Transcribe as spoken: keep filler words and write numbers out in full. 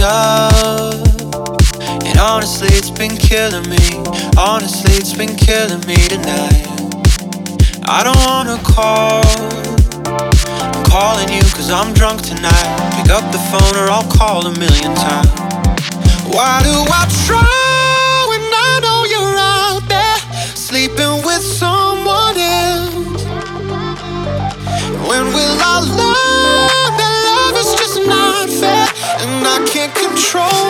up. And honestly, it's been killing me. Honestly, it's been killing me tonight. I don't wanna call. I'm calling you cause I'm drunk tonight. Pick up the phone or I'll call a million times. Why do I try when I know you're out there sleeping with someone else? When will I learn that love is just not fair and I can't control